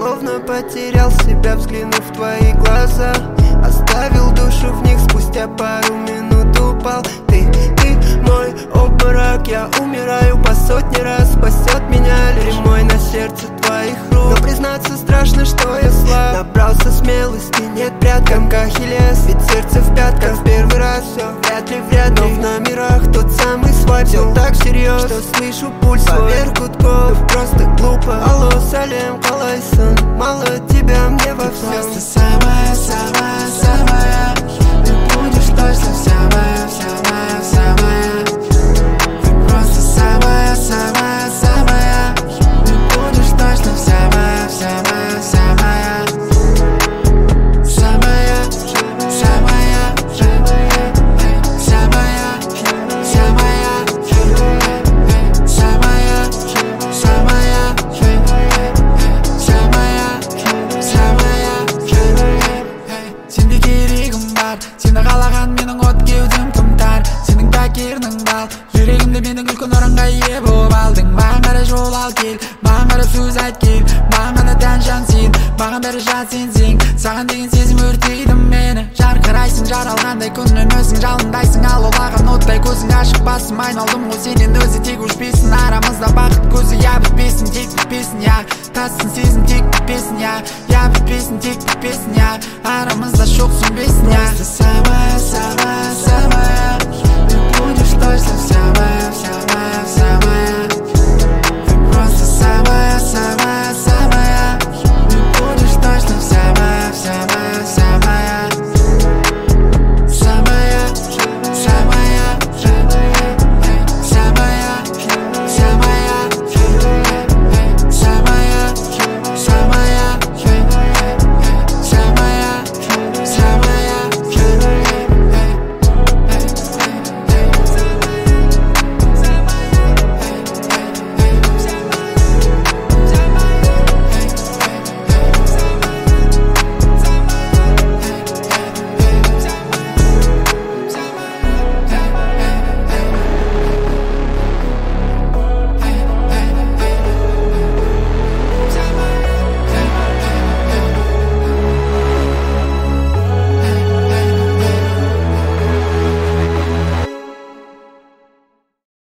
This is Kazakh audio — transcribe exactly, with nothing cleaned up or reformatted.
словно потерял себя, взглянув в твои глаза. Оставил душу в них, спустя пару минут упал. Ты, ты мой обморок, я умираю по сотни раз. Спасет меня ли мой на сердце твоих рук? Но признаться страшно, что я слаб. Набрался смелости, нет пряткам, как Ахиллес. Ведь сердце в пятках в первый раз, все вряд ли, вряд ли. Но в номерах тот самый свайп, все так всерьез, что слышу пульс поверх гудков. Да просто глупо. Алло, салем, калайсан, мало тебя мне во всем. Просто самая, самая, самая. Ты будешь точно вся моя, вся моя, вся моя. Ты просто самая, самая, самая. Ты будешь точно вся моя, вся моя, вся моя. Самая, самая, самая, самая, самая, самая, самая. Сенде керегім бар, сені қалаған менің от кеудем құмтар. Сенің пәкерінің бал, жүрегімде менің үлкен орынға ие болып алдың. Маған қарай жол ал кел, маған қарап сөз айт кел. Маған ғана тән жан сен, маған бәрі жат сенсең. Саған деген сезім өртейді мені. Жарқырайсың жаралғандай күннің өзің жалындайсың. Ал олаған оттай көзің ашық басым айналдым ғой сенен өзі тек өшпесін. Арамызда бақыт көзі я бітпесін, тек бітпесін я. Тассың сезім тек бітпесін я, я бітпесін тек бітпесін я. Арамызда жоқ сүнбесін я.